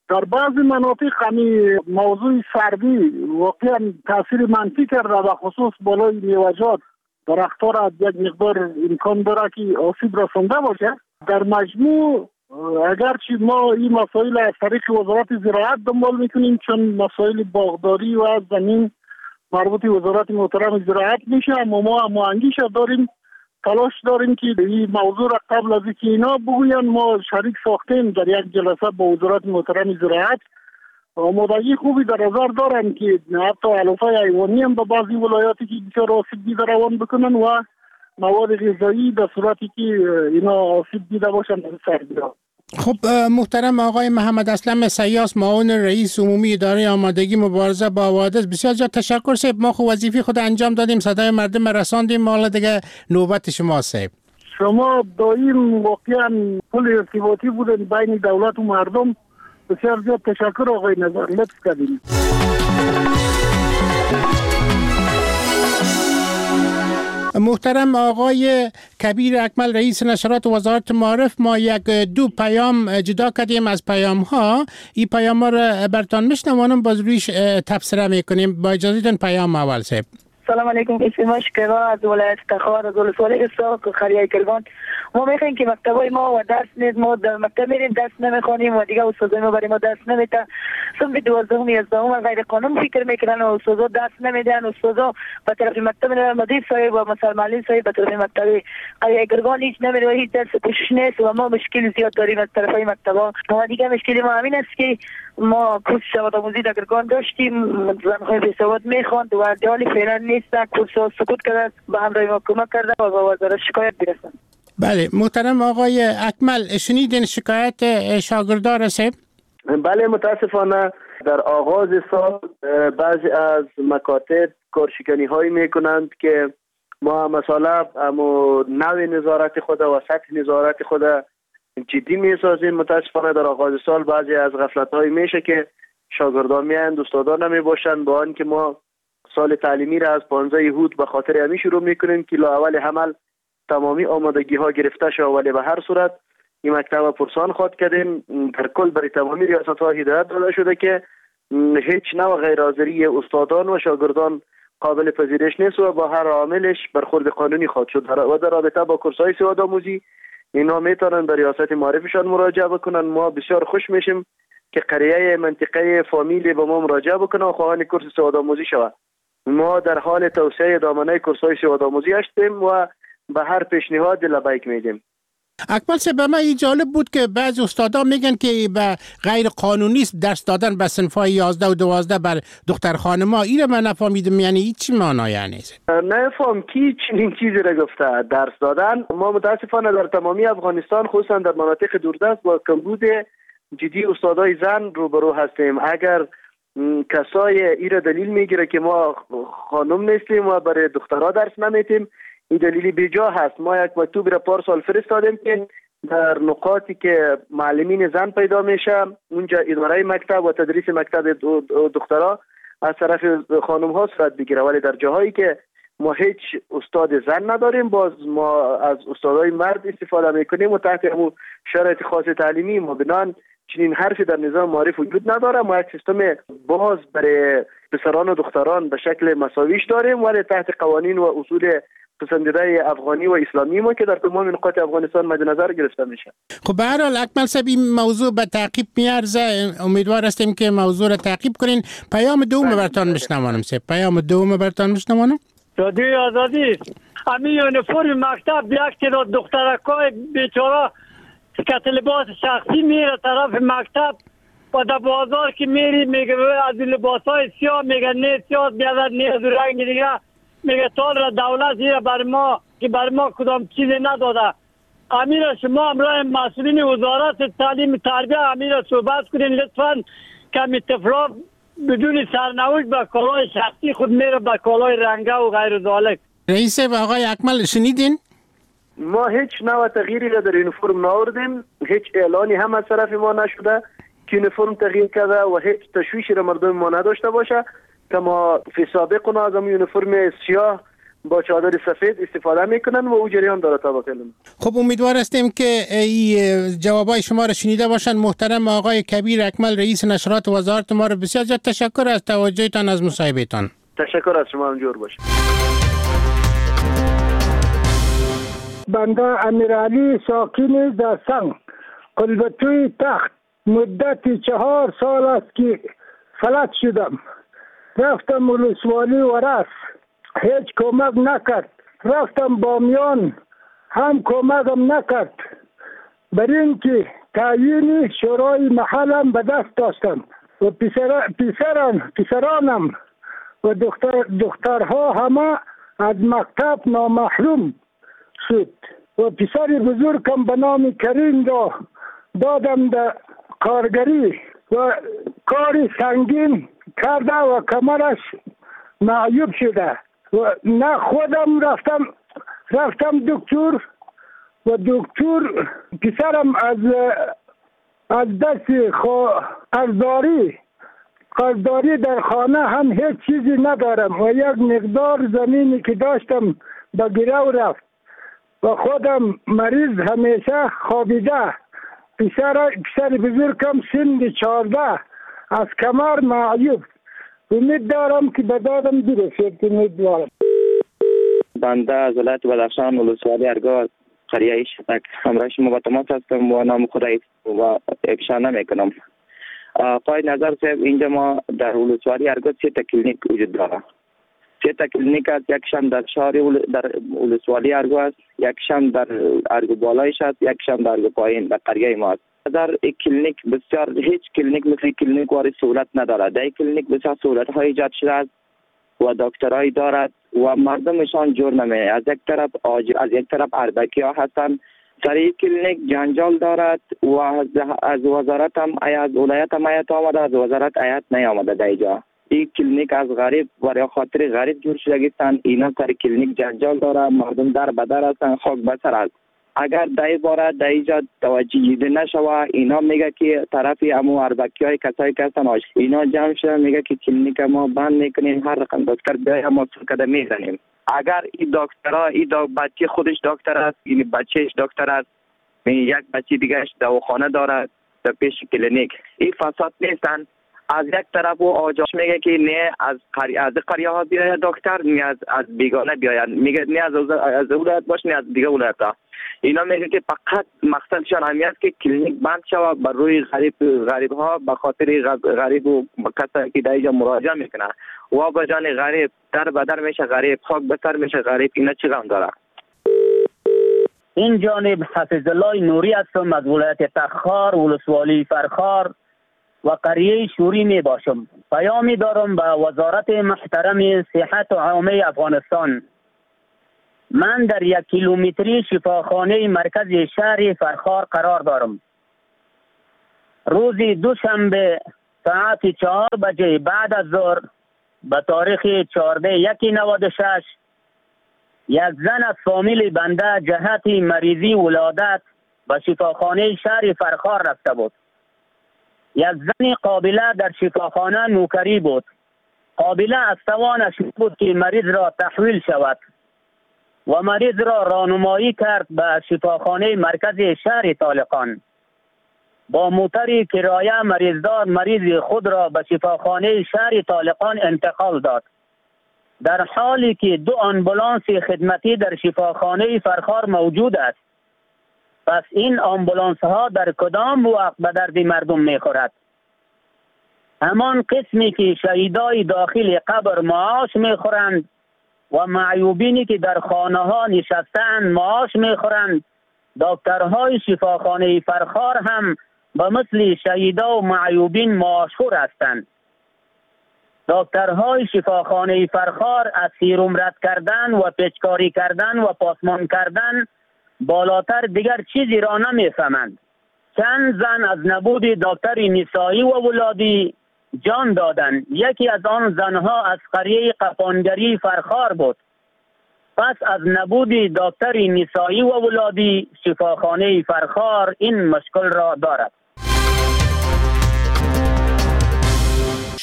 در بعضی مناطق همین موضوع سردی واقعا تاثیر منفی کرده و خصوص بالای میوه‌جات درخت‌ها را یک مقدار امکان داره که آسیب رسانده باشه. در مجموع اگرچه ما این مسائل از طریق وزارت زراعت دنبال میکنیم، چون مسائل باغداری و زمین مربوط وزارت محترم زراعت میشه، اما ما اندیشه داریم، تلاش داریم که این موضوع را قبل از اینکه اینا بگوین ما شریک ساختیم در یک جلسه با وزارت محترم زراعت. آمادگی خوبی در نظر دارن که حتی علوفه حیوانی هم به بعضی ولایاتی که بسیار آسیب دیده روان بکنن و مواد غذایی در صورتی که اینا آسیب دیده باشن از سردی. خب محترم آقای محمد اسلم سیاس، معاون رئیس عمومی اداره آمادگی مبارزه با حوادث، بسیار زیاد تشکر صاحب. ما خو وظیفه خود انجام دادیم، صدای مردم رساندیم، حالا دیگه نوبت شما صاحب. شما دائم واقعا پل ارتباطی بودن بین دولت و مردم. بسیار زیاد تشکر آقای نظر، لطف کردین. محترم آقای کبیر اکمل رئیس نشرات وزارت معارف، ما دو پیام جدا کردیم از پیام ها. این پیام ها را برتان میشنوانم، باز رویش تبصره میکنیم. با اجازهتون پیام اول صاحب. سلام علیکم. اسم شکیبا از ولایت تخار از ولسوالی استاق خریای کرگان. ما میخوایم که مکتبای ما و درس نیست، ما در مکتب میریم درس نمیخوانیم و دیگه استادای ما برای ما درس نمیدن. صنف 12 11 غیر قانون فکر میکنن و استادا درس نمیدن. استادا به طرف مکتب میرن، مدیر صاحب و مثلا معلم صاحب به طرف مکتب خریای کرگان هیچ نمیره و هیچ درس کوشش نیست و ما مشکل زیاد داریم از طرفای مکتبا. و دیگه مشکل ما همین است که ما کورس سواد آموزی در کرگان داشتیم، زنهای بی سواد میخواند و در حال فعلا نیست. کورس سقوط کرده، به همراه ما کمک کرده و به وزارت شکایت برسن. بله محترم آقای اکمل، شنیدین شکایت شاگردان صاحب؟ بله متاسفانه در آغاز سال بعضی از مکاتب کارشکنی هایی میکنند که ما مثلا نوع نظارت خود و سطح نظارت خود جدی میسازیم. متاسفانه در آغاز سال بعضی از غفلت هایی میشه که شاگردان میاند، استادان نمی باشند، با آنکه ما سال تعلیمی را از 15 اود به خاطر همین شروع میکنیم که اول عمل تمامی آمادگی ها گرفته شد، ولی به هر صورت این مکتب پرسان خواد کردیم. در کل برای تمامی ریاست ها هدایت داده شده که هیچ نوع غیر حاضری استادان و شاگردان قابل پذیرش نیست و با هر عاملش برخورد قانونی خواهد شد. و در رابطه با کورس های سواد آموزی اینا میتونن به ریاست معارفشان مراجعه بکنن. ما بسیار خوش میشیم که قریه منطقه فامیلی به ما مراجعه بکنه و خواهان کورس سواد آموزی شود. ما در حال توسعه دامنه کورس‌های سواد آموزی هستیم و به هر پیشنهاد لبیک میگیم. اکمل صاحب، به من این جالب بود که بعضی استادا میگن که به غیر قانونی است درس دادن به صنف‌های 11 و 12 بر دختر خانم‌ها. این رو من نفهمیدم، یعنی این چی معنی یعنی؟ نفهم کی چنین چیزی را گفته. درس دادن ما متاسفانه در تمامی افغانستان خصوصا در مناطق دوردست با کمبود جدی استادای زن روبرو هستیم. اگر کسای این را دلیل میگیره که ما خانم نیستیم و برای دخترها درس نمیتیم، این دلیلی بیجا هست. ما یک مکتوب را پارسال فرستادیم که در نقاطی که معلمین زن پیدا میشه اونجا اداره مکتب و تدریس مکتب دخترها از طرف خانم ها صورت بگیره، ولی در جاهایی که ما هیچ استاد زن نداریم باز ما از استادای مرد استفاده میکنیم و تحت همون شرایط خاص تعلیمی ما بنان چنین حرفی در نظام معارف وجود نداره. ما یک سیستم باز برای پسران و دختران به شکل مساویش داریم ولی تحت قوانین و اصول پسندیده افغانی و اسلامی ما که در تمام نقاط افغانستان مد نظر گرفته میشه. خب به هر حال اکمل صاحب این موضوع به تعقیب میارزه، امیدوار هستیم که موضوع را تعقیب کنین. پیام دوم برتان میشنوانم صاحب، پیام دوم برتان میشنوانم. رادیو آزادی همین یونیفرم مکتب یک تعداد دخترکای بیچاره که لباس شخصی میره طرف مکتب و در بازار که میری میگه از لباسای سیاه میگه نه سیاه بیادر نه از رنگ دیگه میگه طول را دولت زیر بر ما که بر ما کدام چیزی نداده. امیر شما امرای مسئولین وزارت تعلیم تربیه امیر صحبت کنین لطفاً که می طفلا بدون سرنوشت به کالای شخصی خود میره به کالای رنگه و غیر ذالک. رئیس و آقای اکمل شنیدین؟ ما هیچ نوع تغییری را در یونیفرم ناوردیم، هیچ اعلانی هم از طرف ما نشده که یونیفرم تغییر کرده و هیچ تشویشی را مردم ما نداشته باشه که ما فی سابق از یونیفرم سیاه با چادر سفید استفاده میکنن و او جریان داره تا بقیل. خب امیدوار هستیم که این جوابای شما را شنیده باشند. محترم آقای کبیر اکمل رئیس نشرات وزارت ما را بسیار زیاد تشکر از توجهتان از مصاحبهتان. تشکر از شما هم جور باشید. بنده امیرعلی ساکن دسنگ قلبتوی تخت مدت 4 سال است که فلج شدم. رفتم ولسوالی ورس هیچ کمک نکرد. رفتم بامیان هم کمکم نکرد. بر این که تعیین شورای محلم به دست داشتم و پسرانم و دخترها همه از مکتب نامحروم شد و پسر بزرگم به نام کریم دادم در کارگری و کار سنگین کرده و کمرش معیوب شده و نه خودم رفتم دکتر و دکتر پسرم از دست قرضداری در خانه هم هیچ چیزی ندارم و یک مقدار زمینی که داشتم به گرو رفت و خودم مریض همیشه خوابیده. پسر بزرگم سن 14 از کمر معیوب. امید دارم که به دادم برسید. امیدوارم. بنده از ولایت بدخشان ولسوالی ارگار قریه شتک همراه شما با تماس هستم و نام خود و افشا نمیکنم. قاید نظر صاحب، اینجا ما در ولسوالی ارگار 3 کلینیک وجود داره. 3 کلینیک است. یکشم در شهر در ولسوالی ارگو است، یکشم در ارگو بالایش است، یکشم در ارگو پایین در قریه ما است. در این کلینیک بسیار هیچ کلینیک مثل کلینیک واری سهولت ندارد. در این کلینیک بسیار سهولت های ایجاد شده است و دکترای دارد و مردمشان جور نمی. از یک طرف اربکی ها هستند. در این کلینیک جنجال دارد و از وزارت هم از ولایت هم آیت آمده، از وزارت آیت نیامده. در اینجا این کلینیک از غریب برای خاطر غریب جور شدگیستند. اینا سر کلینیک جنجال داره، مردم در بدر هستند، خاک بسر است. اگر در باره در اینجا توجه دیده نشوه، اینا میگه که طرفی امو اربکی های کسایی که هستن اینا جمع شده میگه که کلینیک ما بند میکنیم، هر رقم دکتر بیای ما سرکده میزنیم. اگر این دکترها بچه خودش دکتر است، یعنی بچهش دکتر است، یک بچه دیگهش دواخانه دارد در پیش کلینیک، این فساد نیستن. از یک طرف و آجاش میگه که نه از قریه ها بیاید دکتر، نه از بیگانه بیاید، میگه نه از ولایت باش، نه از دیگه ولایت ها. اینا میگه که فقط مقصدشان همین است که کلینیک بند شود بر روی غریب ها، به خاطر غریب و کسایی که در اینجا مراجعه میکنه و به جان غریب در بدر میشه، غریب خاک بسر میشه، غریب. اینا چی غم داره؟ این جانب حفظ الله نوری هستم از ولایت تخار ولسوالی فرخار و قریه شوری می باشم. پیامی دارم به وزارت محترم صحت عامه افغانستان. من در 1 کیلومتری شفاخانه مرکز شهر فرخار قرار دارم. روز دوشنبه ساعت 4 بجه بعد از ظهر به تاریخ 14/1/96 یک زن از فامیل بنده جهت مریضی ولادت به شفاخانه شهر فرخار رفته بود. یک زن قابله در شفاخانه نوکری بود. قابله از توانش بود که مریض را تحویل شود و مریض را راهنمایی کرد به شفاخانه مرکز شهر طالقان. با موتر کرایه مریض خود را به شفاخانه شهر طالقان انتقال داد. در حالی که 2 آمبولانس خدمتی در شفاخانه فرخار موجود است. پس این آمبولانس ها در کدام وقت به درد مردم میخورد؟ همان قسمی که شهیدای داخل قبر معاش میخورند و معیوبینی که در خانه ها نشستند معاش میخورند، دکترهای شفاخانه فرخار هم به مثل شهیدا و معیوبین معاشخور هستند. دکترهای شفاخانه فرخار از سیروم رد کردن و پیچکاری کردن و پاسمان کردن بالاتر دیگر چیزی را نمیفهمند. چند زن از نبود دکتر نسایی و ولادی جان دادند. یکی از آن زنها از قریه قپانگری فرخار بود. پس از نبود دکتر نسایی و ولادی شفاخانه فرخار این مشکل را دارد.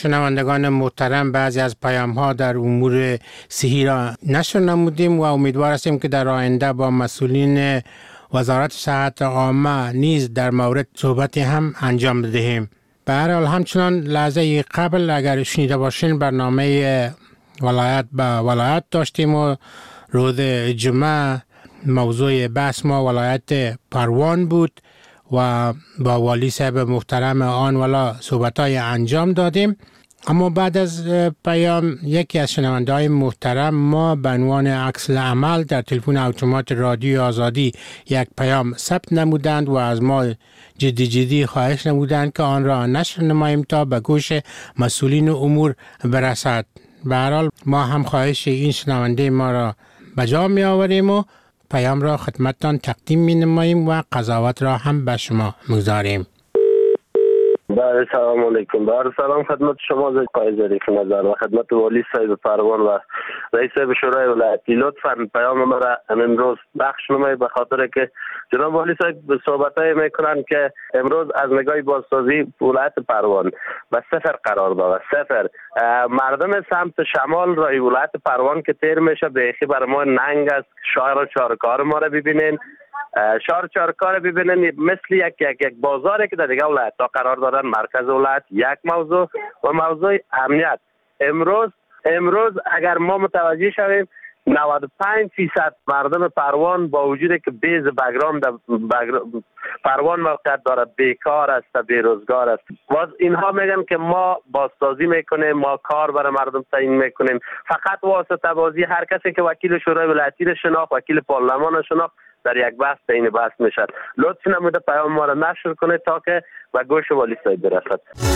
شنوندگان محترم بعضی از پیام ها در امور صحی را نشر نمودیم و امیدوار هستیم که در آینده با مسئولین وزارت صحت عامه نیز در مورد صحبتی هم انجام دهیم. به هر حال همچنان لحظه قبل اگر شنیده باشین برنامه ولایت به ولایت داشتیم و روز جمعه موضوع بحث ما ولایت پروان بود و با والی صاحب محترم آن ولا صحبت‌های انجام دادیم. اما بعد از پیام یکی از شنونده‌های محترم ما به عنوان عکس العمل در تلفن اتومات رادیو آزادی یک پیام ثبت نمودند و از ما جدی خواهش نمودند که آن را نشر نماییم تا به گوش مسئولین امور برسد. به هر حال ما هم خواهش این شنونده ما را به جا می آوریم و پیام را خدمتتان تقدیم می نماییم و قضاوت را هم به شما می‌گذاریم. بله سلام علیکم. بار سلام خدمت شما قائد ظریف نظر و خدمت والی صاحب پروان و رئیس شورای ولایتی. لطفاً پیام ما را امروز بخش نمایید به خاطر که جناب والی صاحب صحبت‌های میکنن که امروز از نگاه بازسازی ولایت پروان به صفر قرار داده. صفر. مردم سمت شمال رای ولایت پروان که تیر میشه بیخی برای ما ننگ است. شهر چارکار ما را ببینین. شهر چارکار ببینین مثل یک بازاری که در دیگه ولایت ها قرار دارن. مرکز ولایت یک موضوع و موضوع امنیت. امروز اگر ما متوجه شویم 95% مردم پروان با وجودی که بیز بگراند پروان موقعیت داره بیکار است، بیروزگار است. باز اینها میگن که ما بازسازی میکنیم، ما کار برای مردم تعیین میکنیم. فقط واسطه بازی هر کسی که وکیل شورای ولایتی را شناخت، وکیل پارلمان را شناخت در یک بحث این بحث میشد. لطفاً نموده پیام ما را نشر کنید تا که به گوش والی صاحب برسد.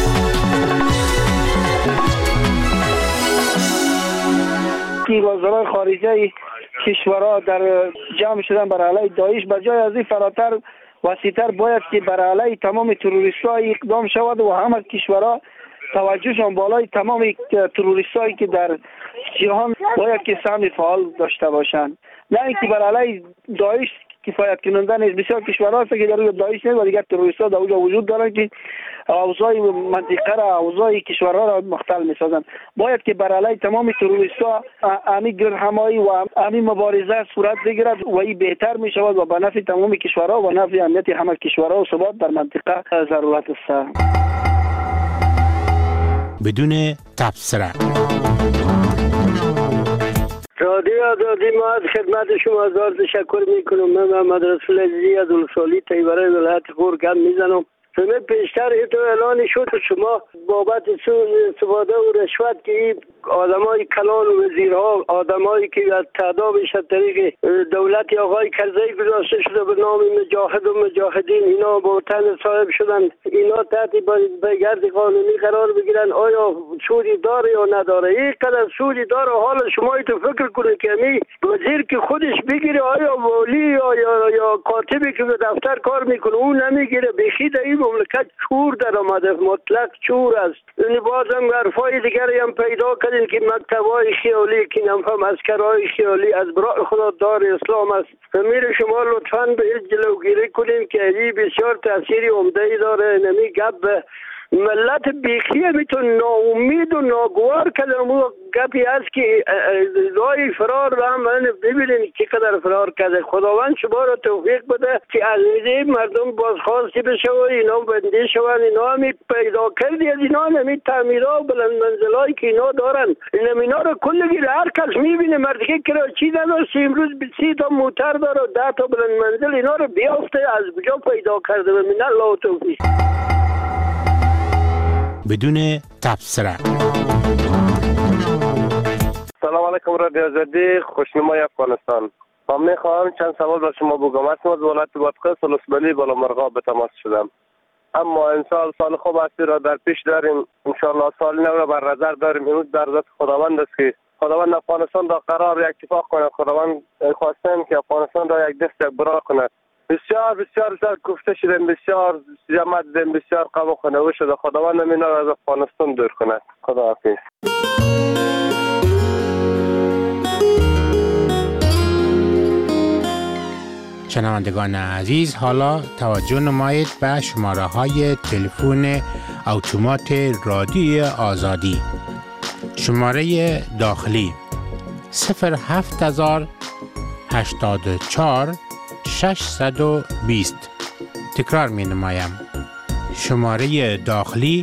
که وزرای خارجه کشورها در جمع شدن برای علیه داعش، بجای از این فراتر وسیع‌تر باید که برای علیه تمام تروریست‌ها اقدام شود و همه کشورها توجهشان بالای تمام تروریست‌هایی که در جهان باید که سهم فعال داشته باشند. نه اینکه برای علیه داعش کفایت کننده نیست. بسیار کشورها هست که در روی داعش نیست و دیگر تروریست‌ها در اونجا وجود دارند که اوضاع منطقه را، اوضاع کشورها را مختل می‌سازند. باید که بر علیه تمام تروریست‌ها امی گرهمایی و امی مبارزه صورت بگیرد و این بهتر می‌شود و به نفع تمام کشورها و نفع امنیت همه کشورها و ثبات در منطقه ضرورت است. بدون تبصره رادیو آزادی ما از خدمت شما هزار تشکر میکنم. من محمد رسول عزیزی از ولسوالی طیبره ولایت غور گپ میزنم. سمه پیشتر تو اعلان شد شما بابت استفاده و رشوت که آدمای کلان و وزیرها، آدمایی که از تعدادش از طریق دولت آقای کرزی گذاشته شده به نام مجاهد و مجاهدین، اینا با وطن صاحب شدن، اینا تحت گرد قانونی قرار بگیرن. آیا سودی داره یا نداره؟ یک قدر سودی داره. حالا شما تو فکر کنید که می وزیر که خودش بگیره، آیا والی یا کاتبی که به دفتر کار میکنه اون نمیگیره؟ بخید این مملکت چور در آمده، مطلق چور است. این بازم حرفای دیگری هم پیدا کردین که مکتبای خیالی که نمفهم اسکرهای خیالی از برای خدا دار اسلام است. میره شما لطفاً به جلوگیری کنین که این بسیار تأثیری عمده‌ای داره. نمی گپ ملت بیخیه میتون ناامید و ناگوار کردن. و گپی هست که رای فرار را هم ببینین که قدر فرار کرده. خداوند شما را توفیق بده که از این مردم بازخواستی بشه و اینا بنده شوند. اینا همی پیدا کردی از اینا همی تعمیرها و بلند منزلهایی که اینا دارن. اینا را کلگی هر کس میبینه مردی که چی نداشت امروز 30 تا موتر داره و 10 تا بلند منزل. اینا را بیافته از کجا پیدا کرده. و من الله توفیق. بدون تبصره. سلام علیکم رادیو آزادی خوشنمای افغانستان. من میخواهم چند سوال با شما بگم. از ولایت بادغیس ولسوالی بالامرغاب به تماس شدم. اما امسال سال خوب هستی را در پیش داریم. انشاءالله سال نو را بر نظر داریم. امروز در دست خداوند است که خداوند افغانستان را قرار اتفاق کند. خداوند خواستیم که افغانستان را یک دست برا کند. بسیار گفته شدیم، بسیار جماعت دیدیم، بسیار قوم خنوی شده. خداوند اینا را از افغانستان دور کند. خداحافظ. شنوندگان عزیز، حالا توجه نمایید به شماره های تلفن اتومات رادیوی آزادی. شماره داخلی 07084 620. تکرار می نمایم. شماره داخلی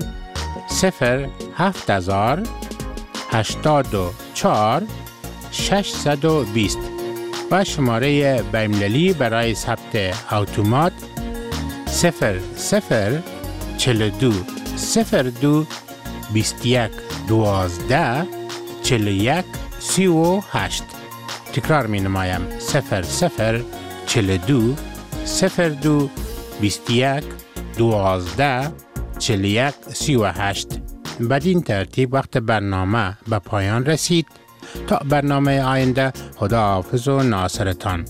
07084 620 و شماره بین‌المللی برای ثبت اتومات 0042 02 21 12 41 38. تکرار می نمایم. 0042 02 21 12 41 38. بدین ترتیب وقت برنامه به پایان رسید. تا برنامه آینده، خداحافظ و ناصرتان.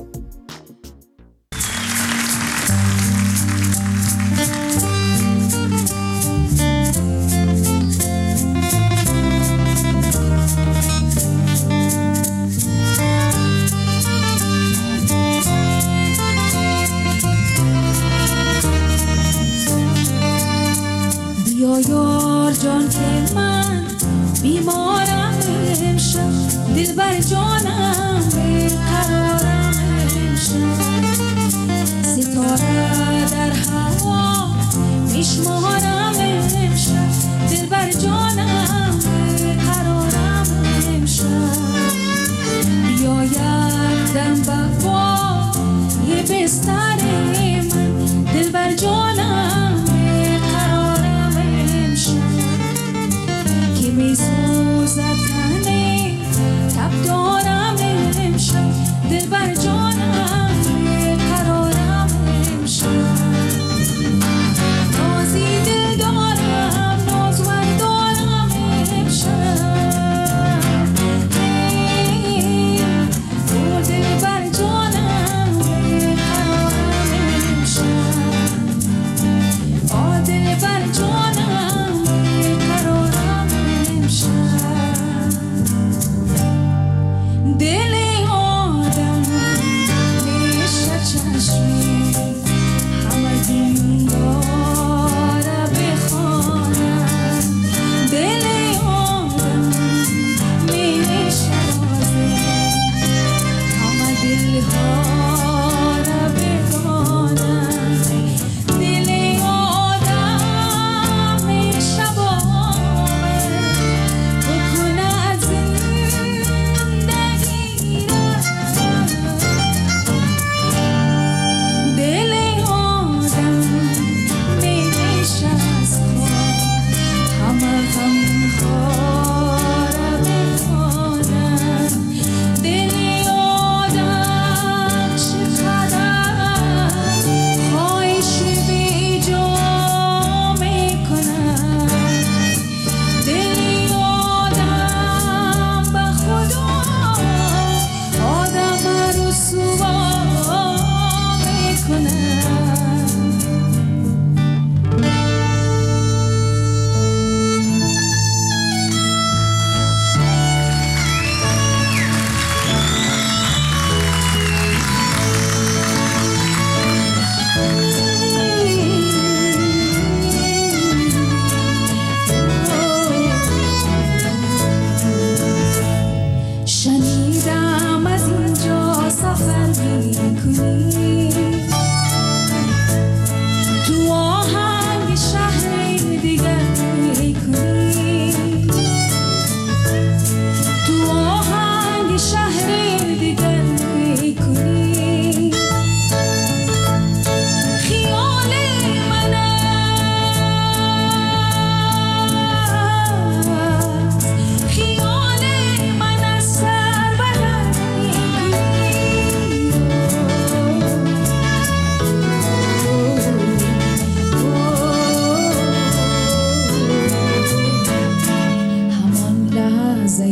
بیا یار جان که من بیمارم امشب، دل بر جانم قرارم امشب، ستاره در هوا میشمارم امشب، دل بر جانم قرارم امشب. بیا یکدم بپا یه بستر من، دل بر جانم قرارم امشب، که میسوزد تنه تب دارم امشب، دل بر جانم قرارم امشب. نازی دل دارم نازور دارم امشب، دل بر جانم قرارم امشب، دل بر جانم قرارم امشب. دل آدم میشه چشمی همه دنیا را بخوانم، دل آدم میشه رازه همه دلها را بگانم، دل آدم میشه باور بکنه از زندگی را، دل آدم میشه از خواب همه غمها را بخوانم، دل آدم چقدر خواهش بی جا میکنم، دل آدم به خدا آدم رسوا میکنم. شنیدم از اینجا سفر میکنی، تو آهنگ شهر دیگر میکنی، تو آهنگ شهر دیگر میکنی، خیال من است، خیال من از سر بدر همان لحظه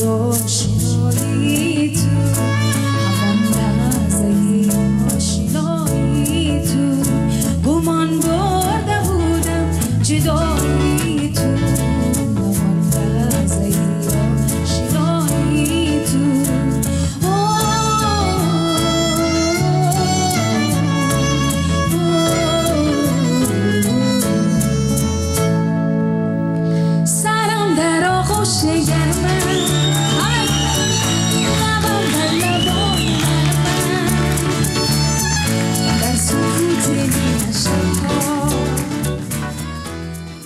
آشنایی تو، همان لحظه آشنایی تو، گمان برده بودم جدایی تو، همان لحظه آشنایی تو. باشه گرمه